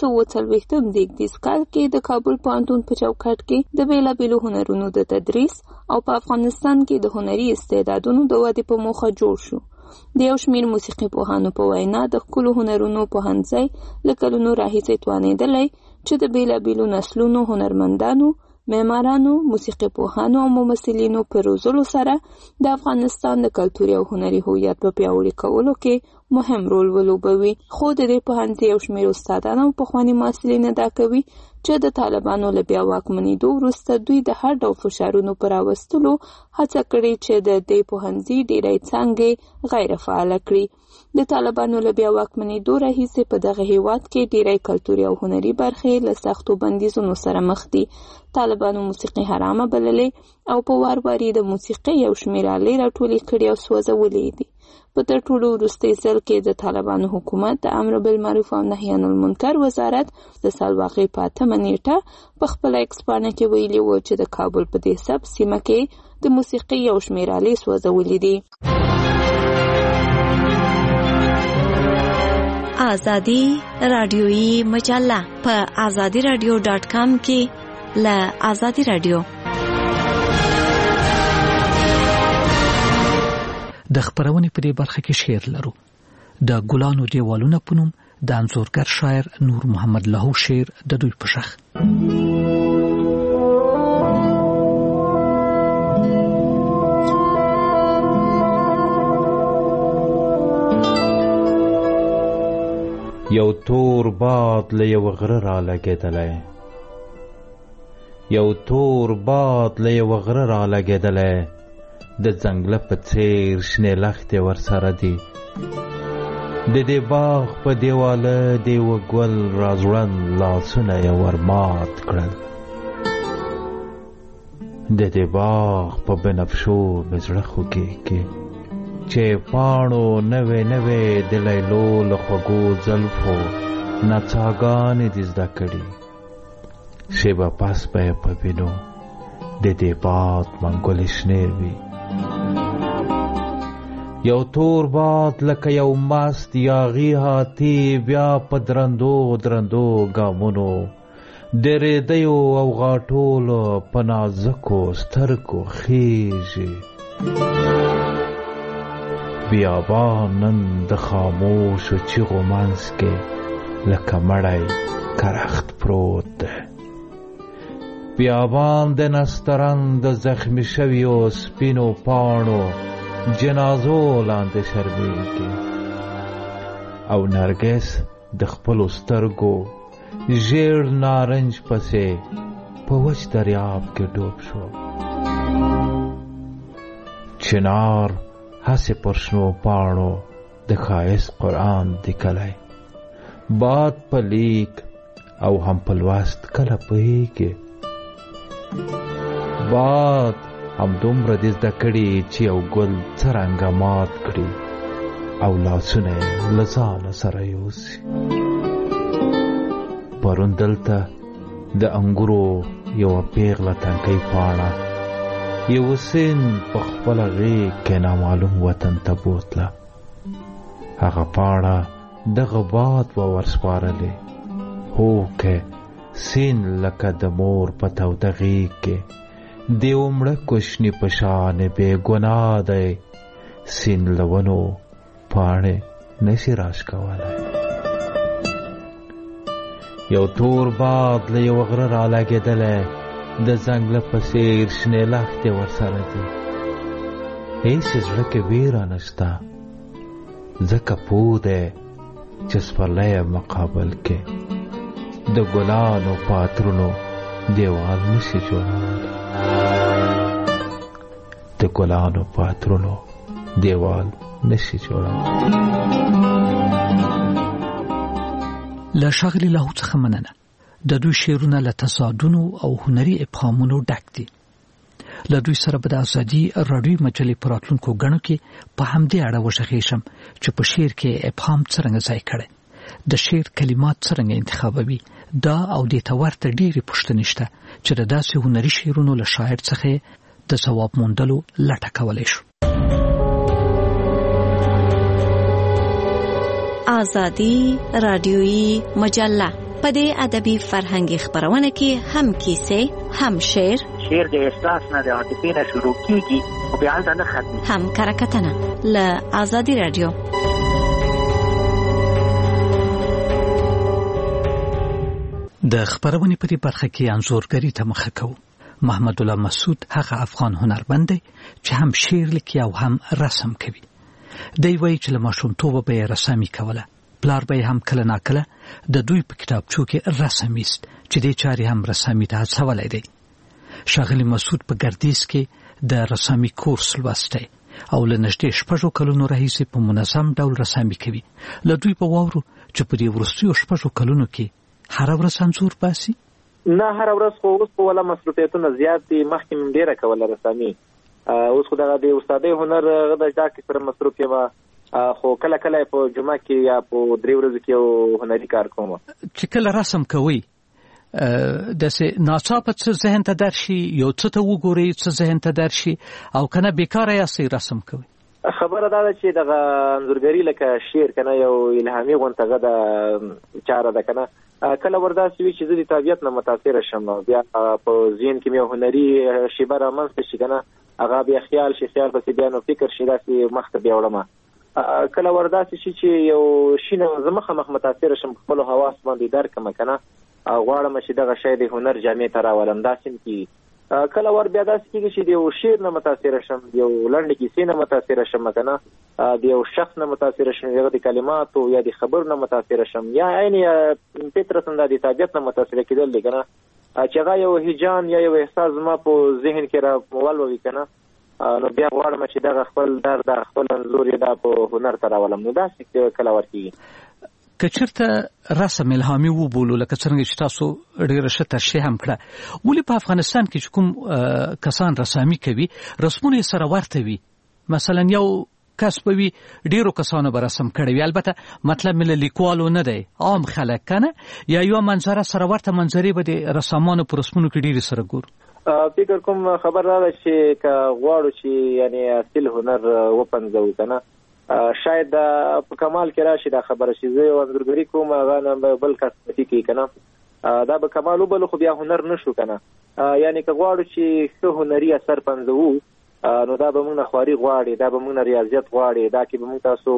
Speaker 2: 1940 زیږدیز کال کې د کابل پوهنتون په چوکاټ کې د بیلابیلو هنرونو د تدریس او په افغانستان کې د هنري استعدادونو د ودې په موخه جوړ شو. د یو شمېر موسیقي پوهانو په وینا د ښکلو هنرونو پوهنځی له کلونو راهیسې توانېدلی چې د بیلابیلو نسلونو هنرمندانو، معمارانو، موسیقي پوهانو او ممثلینو په روزلو سره د افغانستان د کلتوري او هنري هویت په پیاوړي کولو کې مهم رول ولوبوي. خو د دې پوهنځي یو شمېر استادان او پخواني محصلین ادعا کوي چې د طالبانو له بیا واکمنېدو وروسته دوی د هر ډول فشارونو په راوستلو هڅه کړې چې د دې پوهنځي ډېری څانګې غیر فعاله کړي. د طالبانو له بیا واکمنېدو راهیسې په دغه هیواد کې ډېری کلتوري او هنري برخې له سختو بندیزونو سره مخ دي. طالبانو موسیقي حرامه بللې او په وار واري د موسیقي یو شمېر آلې راټولې کړي او سوځولې دي. په تر ټولو وروستي ځل کې د طالبانو حکومت د امر بالمعروف او نهي عن المنکر وزارت د سالواغې په 8 نیټه په خپل ایکس پاڼه کې ویلي و چې د کابل په دې سب سیمه کې د موسیقي یو شمېر آلې سوځولې دي.
Speaker 24: آزادی رادیویی مجله په azadiradio.com کې له آزادی رادیو.
Speaker 13: د خبرونې په دې برخه کې شعر لرو. د ګلانو دیوالونه په نوم د انځورګر شاعر نور محمد لاهو شعر د دوی په شخ.
Speaker 16: یو تور باد له یو غره را لګېدلی، یو تور باد له یو غره را لګېدلی، د ځنګله په څېر شنې لښتې ورسره دي. د دې باغ په دیواله د یوه ګل راځوړند لاسونه یې ورمات کړل. د دې باغ په بنفشو مې زړه خوږېږي چې پاڼو نوې نوې د لیلو له خوږو زلفو نڅاګانې دې زده کړي. شیبه پس به یې په وینو د دې باد منګولې شنې وي. یو تور باد لکه یو مست یاغي هاتي بیا په درندو درندو ګامونو د ریدیو او غاټولو په نازکو سترګو خیژي. بیابان نن د خاموشو چیغو منځ کې لکه مړی کرخت پروت دی. بیابان د نسترن د زخمی شویو سپینو پاڼو جنازو لاندې شرمېږي او نرګس د خپلو سترګو ژیړ نارنج پسې په وچ دریاب کې ډوب شو. چنار هسې پر شنو پاڼو د ښایست قرآن لیکلی. باد په لیک او هم په لوست کله پوهېږي. باد همدومره دې زده کړي چې یو ګل څرنګه مات کړي او لاسونه یې له ځانه سره یوسي. پرون دلته د انګورو یوه پیغله تنکۍ پاڼه یو سین په خپله غېږ کې نامعلوم وطن ته بوتله. هغه پاڼه دغه باد به ورسپارلې. هو که سین لکه د مور په توده غېږ کې د یو مړه کوشني په شانې بې ګناه دی. سین له ونو پاڼې نشي راش کولای. یو تور باد له یو غره را لګېدلی، د ځنګله په څېر شنې لښتې ورسره دي. هېڅ زړه کې ویره نشته، ځکه پوه دی چې سپرلی مقابل کې د ګلانو په عطرونو دیوال نشي جوړولی. د ګلانو په عطرونو دیوال نشي جوړولی.
Speaker 13: له ښاغلي لاهو څخه مننه. د دوی شعرونه له تضادونو او هنري ابهامونو ډک دي. له دوی سره به د ازادي راډیو مجلې په راتلونکو ګڼو کې په همدې اړه وغږېږم چې په شعر کې ابهام څرنګه ځای کړی، د شعر کلمات څرنګه انتخابوي. دا او دې ته ورته ډېرې پوښتنې شته چې د داسې هنري شعرونو له شاعر څخه د ځواب موندلو لټه کولی شو.
Speaker 24: ازادي راډیویي مجله په دې ادبي فرهنګي خبرونه کې هم کیسې، هم شعر
Speaker 6: د احساس نه د عاطفې نه شروع کیږي او بیا هلته نه ختمي،
Speaker 24: هم کرکټنه له ازادي راډیو.
Speaker 13: د خبرونې په دې برخه کې انځورګري ته مخه کوو. محمد الله مسعود هغه افغان هنرمند دی چې هم شعر لیکي او هم رسم کوي. دی وایي چې له ماشومتوبه به یې رسامي کوله. پلار به هم کله ناکله د دوی په کتابچو کې رسم ایست چې دې چارې هم رسامي ته هڅولی دی. ښاغلي مسعود په ګردیز کې د رسامي کورس لوستی او له نږدې 6 کلونو راهیسې په منظم ډول رسامي کوي. له دوی به واورو چې په دې وروستیو 6 کلونو کې هر ورځ انځور باسي.
Speaker 17: نه هر ورځ، خو اوس په ولا مصروفیتونه زیات دي. مخکې مې ډېره کوله رسامي، اوس خو دغه د استادۍ هنر د زده کړې سره مصروف یم، خو کله کله په جمعه کې یا په 3 ورځو کې یو هنري کار کوم.
Speaker 13: چې کله رسم کوئ داسې ناڅاپه څه ذهن ته درشي، یو څه ته وګورئ څه ذهن ته درشي، او کنه بیکاره یاستئ رسم کوئ؟
Speaker 17: خبره دا ده چې دغه انځورګري لکه شعر کنه یو الهامي غونډه ده چاره ده کنه، کله ورداسې وي چې زه د طبیعت نه متاثره شم، بیا په ذهن کې مې هنري شیبه رامنځته شي کنه، هغه بیا خیال شي، خیال پسې بیا نو فکر شي، داسې مخته بیا وړمه. کله ورداسې شي چې یو شي نه زه مخامخ متاثره شم، په خپلو حواس باندې درک کړم کنه، غواړم چې دغه شی د هنر جامې ته راولم. داسې کې کله ور بیا داسې کېږي چې د یو شعر نه متاثره شم، د یو لنډې کیسې نه متاثره شم کنه، د یو شخص نه متاثره شم، یا د کلماتو یا د خبر نه متاثره شم، یا عین فطرتاً د طبیعت نه متاثره کېدل دی کنه، چې هغه یو هیجان یا یو احساس زما په ذهن کې را ولوي کنه، نو بیا غواړم چې دغه خپل درد خپل انځور یې دا په هنر ته راولم. نو داسې کله ورکېږي.
Speaker 13: که چېرته رسم الهامي وبولو لکه څرنګه چې تاسو ډېره ښه تشریح هم کړه، ولې په افغانستان کې چې کوم کسان رسامي کوي رسمونه یې سره ورته وي؟ مثلا یو کس به وي ډېرو کسانو به رسم کړی وي، البته مطلب مې له لیکوالو نه دی، عام خلک کنه، یا یو منظره سره ورته منظرې به د رسامانو په رسمونو کې ډېرې سره ګورو.
Speaker 17: فکر کوم خبر را ده چې که غواړو چې یعنی اصل هنر وپنځو کنه، شاید په کمال کې راشي دا خبره چې زه یو انځورګري کوم هغه نه بل کس پتی کوي کنه، دا به کمال وبلو خو بیا هنر نشو کنه. یعنی که غواړو چې ښه هنري اثر پنځو نو دا به موږ نه خواري غواړي، دا به موږ نه ریاضیت غواړي، دا کې به موږ تاسو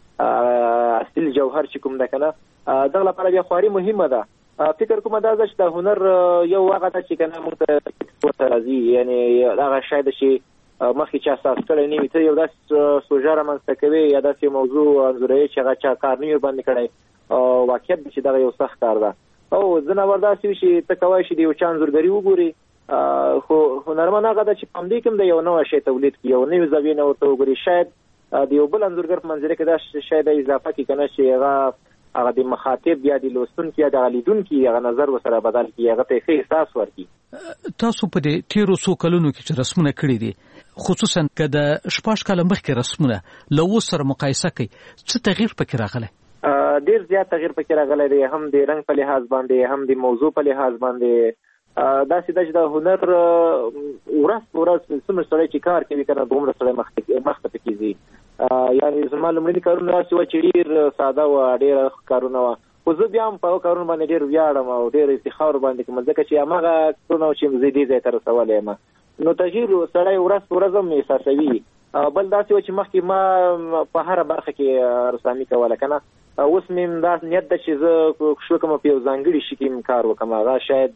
Speaker 17: اصل جوهر چې کوم ده کنه، دغه لپاره بیا خواري مهمه ده. فکر کوم دا چې د هنر یو هغه ده چې کنه موږ ته راځي، یعنی هغه شاید چې مخکې چا اساس کړی نه وي، ته یو داسې سوژه رامنځته کوي یا داسې موضوع انځوروي چې هغه چا کار نه وي ورباندې کړی، واقعیت چې دغه یو سخت کار ده. او ځینې ور داسې وي چې ته کولی شې د یو چا انځورګري وګورې، خو هنرمند هغه ده چې په همدې کې هم د یو نوی شی تولید کړي، یو نوې زاویې نه ورته وګوري، شاید د یو بل انځورګر په منظره کې دا شاید اضافه کړي که نه چې هغه د مخاطب یا د لوستونکي یا د لیدونکي هغه نظر ورسره بدل کړي، هغه ته ښه احساس ورکړي.
Speaker 13: تاسو په دې تیرو څو کلونو کې چې رسمونه کړي دي، خصوصا که د 6 کاله مخکې رسمونه له اوس سره مقایسه کوي، څه تغییر پکې راغلی؟
Speaker 17: ډېر زیات تغییر پکې راغلی دی، هم د رنګ په لحاظ باندې، هم د موضوع په لحاظ باندې. داسې ده چې د هنر ورځ په ورځ څومره سړی چې کار کوي که نه، دومره سړی مخته پکې ځي. یعنې زما لومړني کارونه داسې وه چې ډېر ساده وه، ډېره کارونه وه، خو زه بیا هم په هغو کارونو باندې ډېر ویاړم او ډېر افتخار ورباندې کوم، ځکه چې هماغه کارونه چې زه دې ځای ته رسولی یم. نو تغییر سړی ورځ په ورځ هم احساسوي، بل داسې و چې مخکې ما په هره برخه کې رسامي کوله کنه اوس مې دا نیت ده چې زه شو کوم په یو ځانګړي شي کې کار وکم هغه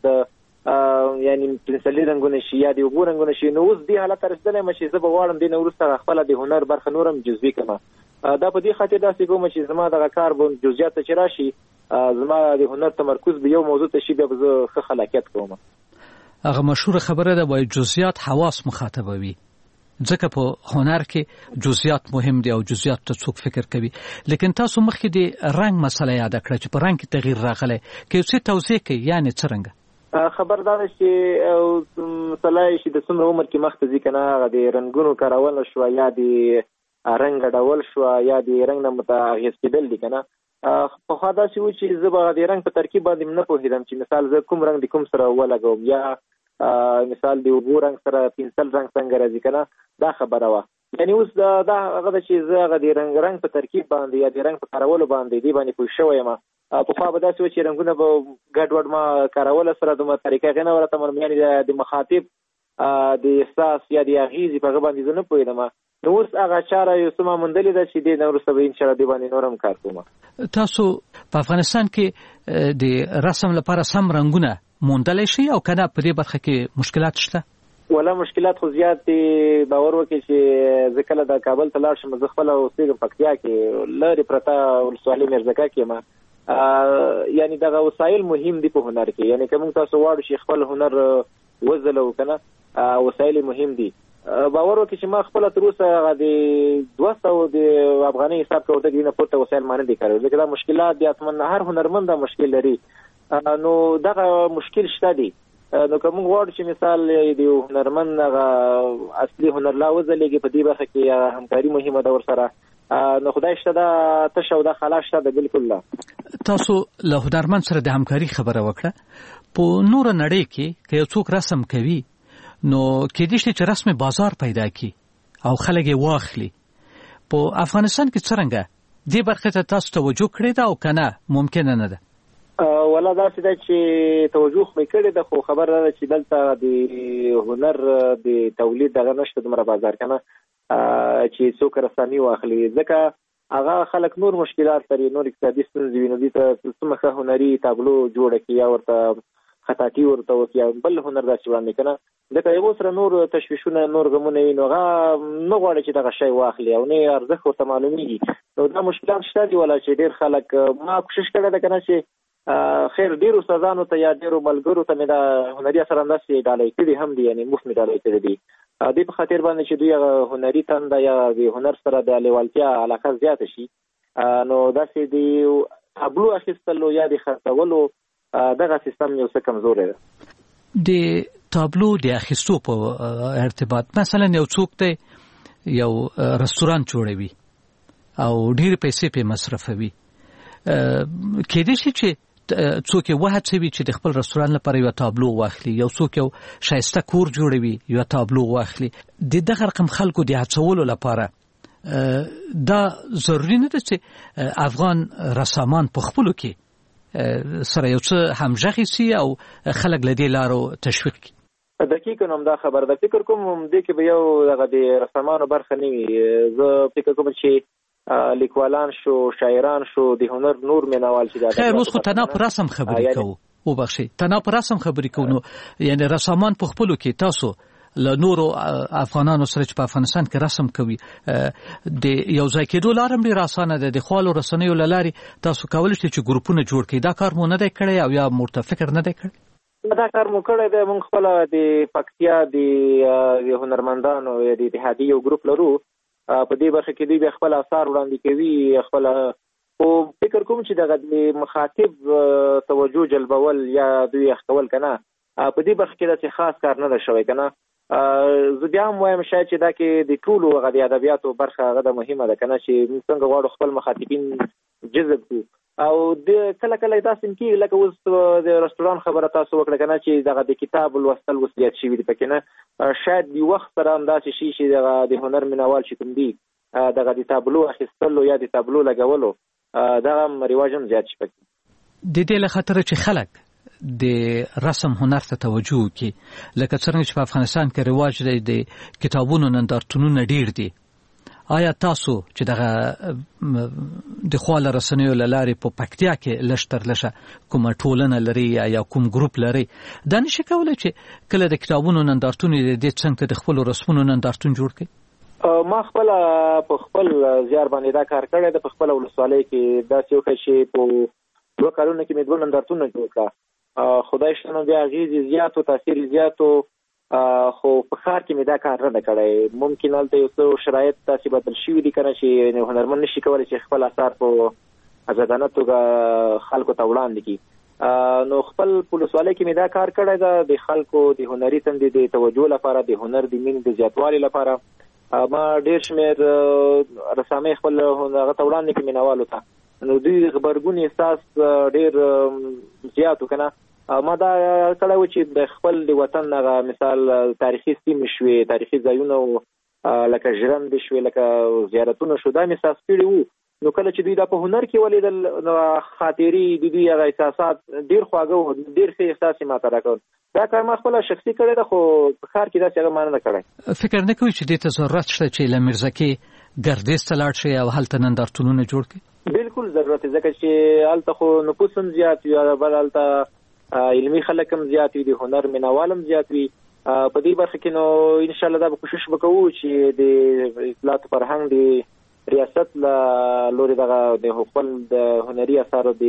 Speaker 17: شاید یعنی پنسلي رنګونه شي یا د اوبو رنګونه شي نو اوس دې حالت ته رسېدلی یم چې زه به غواړم دې نه وروسته خپله د هنر برخه نورم جزوي کړم دا په دې خاطر داسې کوم چې زما دغه کار به جزئیات ته چې راشي زما د هنر تمرکز به یو موضوع ته شي بیا به زه ښه خلاقیت کوم.
Speaker 13: هغه مشهوره خبره ده وایي جزئیات حواس مخاطبوي ځکه په هنر کې جزئیات مهم دي او جزئیات ته څوک فکر کوي. لیکن تاسو مخکې د رنګ مسله یاد کړه چې په رنګ کې تغییر راغلی که یو څه توضیح کوي یعنی څه رنګ
Speaker 17: خبردار چې مثلا چې د څومره عمر کې مخته ځي کنه هغه د رنګونو کارول شو یا د رنګ ډول شو یا د رنګ نه متغیر کېدل دي کنه په خوا داسې و چې زه به د رنګ په ترکیب باندې نه پوهېدم چې مثال زه کوم رنګ د کوم سره ولګوم یا مثال د اوبو رنګ سره پنسل رنګ څنګه راځي کنه دا خبره وه. یعنی اوس دا هغه ده چې زه هغه د رنګ په ترکیب باندې یا د رنګ په کارولو باندې دې باندې پوه شوی یم. پخوا به داسې و چې رنګونه به ګډ وډ ما کاروله سره دومره طریقه هغې نه ورته یعنې د مخاطب د احساس یا د اغیزې په هغه باندې زه نه پوهېدم. نو اوس هغه چاره یو څه ما موندلې ده چې دې نه وروسته به انشاءالله دې باندې نور هم کار کوم.
Speaker 13: تاسو په افغانستان کې د رسم لپاره سم رنګونه موندلی شي او که نه په دې برخه کې مشکلات شته؟
Speaker 17: ولا مشکلات خو زیات دي. باور وکړئ چې زه کله د کابل ته لاړ شم زه خپله اوسېږم پکتیا کې لرې پرته ولسوالۍ میرزکه کې یم. یعنی دغه وسایل مهم دي په هنر کې. یعنی که موږ تاسو غواړو چې خپل هنر وځلو که نه وسایل مهم دي. باور وکړئ چې ما خپله تر اوسه هغه د 200 د افغانۍ حساب کوته کې نه پورته وسایل ما نه دي کارولي. ځکه دا مشکلات دي حتما هر هنرمند دا مشکل لري. نو دغه مشکل شته دي. نو که موږ غواړو چې مثال د هنرمند هغه اصلي هنر لا وځلېږي په دې برخه کې همکاري مهمه ده ورسره نو خدای شته دا تشه او دا خلا شته ده بالکل لا.
Speaker 13: تاسو له هنرمند سره د همکاري خبره وکړه. په نوره نړۍ کې که یو څوک رسم کوي نو کېدای شي چې رسم بازار پیدا کړي او خلک یې واخلي. په افغانستان کې څرنګه دې برخې ته تاسو توجه کړې ده او که نه ممکنه نه ده؟
Speaker 17: ولا داسې ده چې توجه خو مې کړې ده خو خبر ده چې دلته د هنر د تولید دغه نشته دومره بازار که نه چې څوک رسامي واخلي. ځکه هغه خلک نور مشکلات لري نور اقتصادي ستونزې وي نو دوی ته څومره ښه هنري تابلو جوړه کړي یا ورته خطاطي ورته وکړي یا بل هنر داسې وړاندې که نه ځکه هغو سره نور تشویشونه نور غمونه وي نو هغه نه غواړي چې دغه شی واخلي او نه یې ارزښت ورته معلومیږي. نو دا مشکلات شته دي ولا چې ډېر خلک ما کوشش کړی ده که نه چې خیر ډیرو استادانو ته یا ډیرو ملګرو ته مې دا هنري اثر اندازې ډالۍ کړي هم دي یعنی مفت مې ډالۍ کړي دي. دې په خاطر باندې چې دوی هغه هنري تنده یا د هنر سره د لیوالتیا علاقه زیاته شي نو داسې د تابلو اخیستلو یا د خرڅولو دغه سیستم یو څه کمزوری ده.
Speaker 13: د تابلو د اخیستو په ارتباط مثلا یو څوک دی یو رستوران جوړوي او ډېرې پیسې پې مصرفوي کېدای شي چې څوک یې وهڅوي چې د خپل رستوران لپاره یو تابلو واخلي یو څوک یو ښایسته کور جوړوي یو تابلو واخلي. د دغه رقم خلکو د هڅولو لپاره دا ضروري نه ده چې افغان رسامان په خپلو کې سره یو څه همغږي سي او خلک له دې لارو تشویق کړي.
Speaker 17: دقیقاً هم دا خبره ده. فکر کوم دې کې به یو دغه د رسامانو برخه نه وي. زه فکر کوم چې لیکوالان شو شاعران شو د هنر نور مینوال چې
Speaker 13: خیر اوس خو تنها پر رسم خبرې کوو وبخښئ تنها پر رسم خبرې کوو نو یعنی رسامان په خپلو کې تاسو له نورو افغانانو سره چې په افغانستان کې رسم کوي د یو ځای کېدو لاره هم ډېره اسانه ده. د خپلو رسنیو له لارې تاسو کولی شئ چې ګروپونه جوړ کړئ. دا کار مو نه دی کړی او یا ورته فکر نه دی کړی؟
Speaker 17: دا کار مو کړی دی. موږ خپله د پکتیا د هنرمندانو د اتحادیې یو ګروپ لرو په دې برخه کې دوی بیا خپل آثار وړاندې کوي خپله خو فکر کوم چې دغه د مخاطب توجه جلبول یا دوی اخکول که نه په دې برخه کې داسې خاص کار نه ده شوی که نه. زه بیا هم وایم شاید چې دا کې د ټولو هغه د ادبیاتو برخه هغه د مهمه ده که نه چې موږ څنګه غواړو خپل مخاطبین جذب کړو او د کله کله داسې کېږي لکه اوس د رستوران خبره تاسو وکړه که نه چې دغه د کتاب لوستل اوس زیات شوي دي پکې نه شاید د وخت سره هم داسې شي چې دغه د هنر مینوال چې کوم دي دغه د تابلو اخیستلو یا د تابلو لګولو دغه هم رواج هم زیات شي پکې.
Speaker 13: د دې له خاطره چې خلک د رسم هنر ته توجه وکړي لکه څرنګه چې په افغانستان کې رواج دی د کتابونو نندارتونونه ډېر دي آیا تاسو چې دغه د خواله رسنیو لارې په پکتیا کې لشتر لشه کومه ټولنه لري یا کوم ګروپ لري دا نشي کولای چې کله د کتابونو نندارتون د څنګه د خپل رسمونو نندارتون جوړ کړي؟
Speaker 17: ما خپل په خپل زیار باندې دا کار کړی د خپل ولسوالۍ کې دا څه وکړ چې په 2 کالونو کې مې 2 نندارتون جوړ کړ. خدای شته نو بیا غیزي زیات او تاثیر زیات خو په خار کې مې دا کار نه کړی. ممکن هلته یو څه شرایط داسې بدل شوي دي کنه چې هنرمند نشي کولی چې خپل اثار په ازادانه توګه خلکو ته وړاندې کړي. نو خپل ولسوالۍ کې مې دا کار کړی ده د خلکو د هنري تندې د توجه لپاره د هنر د مینې د زیاتوالي لپاره. ما ډېر شمېر رسامۍ خپل هغه ته وړاندې کړي مینوالو ته. نو دوی د غبرګون احساس ډېر زیات وکنه. ما دا کړی و چې د خپل د وطن هغه مثال تاریخي سیمې شوې تاریخي ځایونه لکه ژرندې شوې لکه زیارتونه شو دا مې احساس کړي وو. نو کله چې دوی دا په هنر کې ولیدل نو خاطرې د دوی هغه احساسات ډېر خواږه وو ډېر ښه احساس یې ماته راکړ. دا کار ما خپله شخصي کړی ده خو په ښار کې داسې هغه ما نه کړی.
Speaker 13: فکر نه کوئ چې دې ته ضرورت شته چې له میرزکې ګردیز ته لاړ شئ او هلته نندارتونونه جوړ کړئ؟
Speaker 17: بالکل ضرورت دی ځکه چې هلته خو نفوس هم زیات وي بل هلته علمي خلک هم زیات وي د هنر مینوال هم زیات وي. په دې برخه کې نو انشاءالله دا به کوشش وکړو چې د اطلاعات فرهنګ د ریاست له لورې دغه د خپل د هنري اثارو د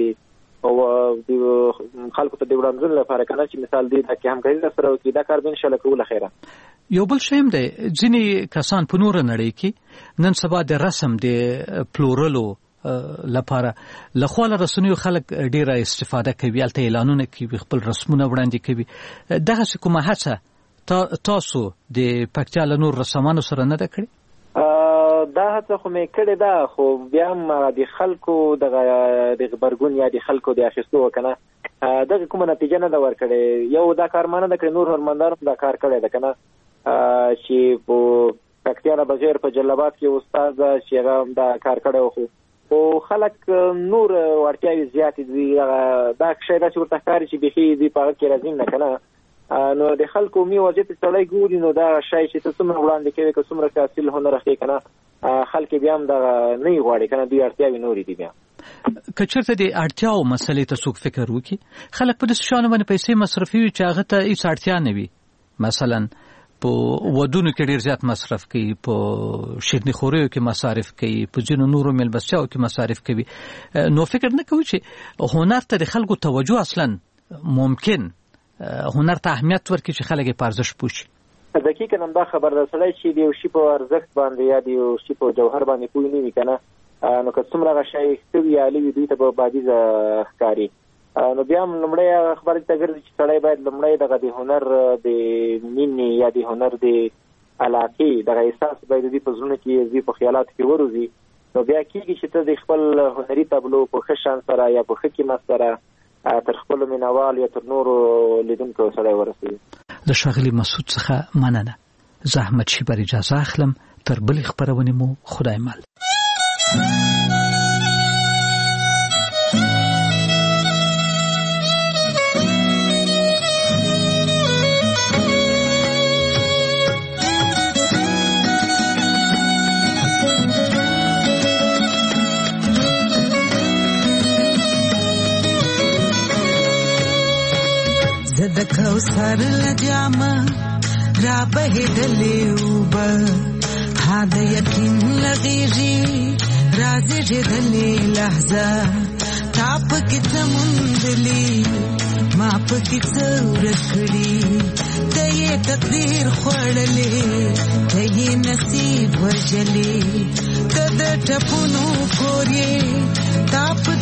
Speaker 17: خلکو ته د وړاندې لپاره کنه چې مثال دی چې همکاري سره وکړي دا کار به انشاءالله کوو خیره.
Speaker 13: یو بل شی هم دی ځینې کسان په نور نړۍ کې نن سبا د رسم د پلورلو لپاره لخواله رسنیو خلک ډیره استفاده کوي الته اعلانونه کوي خپل رسمونه وړاندې کوي. دغه کومه هڅه تاسو د پکتیا له نور رسامانو سره نه ده کړې؟
Speaker 17: دا هڅه خو مې کړې ده خو بیا هم د خلکو د غبرګون یا د خلکو د اخیستو کنه دغه کومه نتیجه نه ده ورکړې. یو دا کار ما نه ده کړې نور هنرمندانو دا کار کړی ده کنه چې په پکتیا نه بغیر په جلابات کې استاد چې هغه دا کار کړی خو او خلک نور ورتیاوي زیات دي دا شی داسې ورته ښکاري چې بیخي دوی په هغه کې راځي نه کنه. نو د خلکو می وضعیت سړی ګوري نو دا شی چې ته څومره وړاندې کوي که څومره که اصیل هنر اخلي کنه خلک بیا هم دغه نه یې غواړي کنه دوی اړتیاوې نورې دي. بیا
Speaker 13: که چېرته د اړتیاو مسلې ته څوک فکر وکړي خلک په داسې شیانو باندې پیسې مصرفوي چې هغه ته هېڅ اړتیا نه وي. مثلا په ودونو کې ډیر زیات مصرف کوي په شیرني خوریو کې مصارف کوي په ځینو نورو ملبسچاو کې مصارف کوي. نو فکر نه کوي چې هنر ته د خلکو توجه اصلا ممکن هنر ته اهمیت ورکړي چې خلک یې په ارزښت پوه شي.
Speaker 17: دقیقاً همدا خبر ده سړی چې د یو شي په ارزښت باندې یا د یو شي په جوهر باندې پوه نه وي کنه نو که څومره هغه شی ښه وي یا لوی دوی ته به بادیزه ښکاري. نو بیا هم لومړی خبرې ته ګرځي چې سړی باید لومړی دغه د هنر د مینې یا د هنر د علاقې دغه احساس باید دوی په زړونو کې دوی په خیالاتو کې وروځي. نو بیا کېږي چې ته د خپل هنري تابلو په ښه شان سره یا په ښه قیمت سره تر خپلو مینوال یا تر نورو لیدونکو سړی ورسوي.
Speaker 13: د ښاغلي مسعود څخه مننه. زه احمد شیبر اجازه اخلم تر بلې خپرونې مو خدای مل.
Speaker 7: د کوثر لجامه را بهدلې وبه ها د یقین لغیږي راځي دلې لحظه تاپ کې سمندلې ما په کې څور کړې ته یې تقدیر خوړلې ته یې نصیب وجلې ته د ټپونو کورې تاپ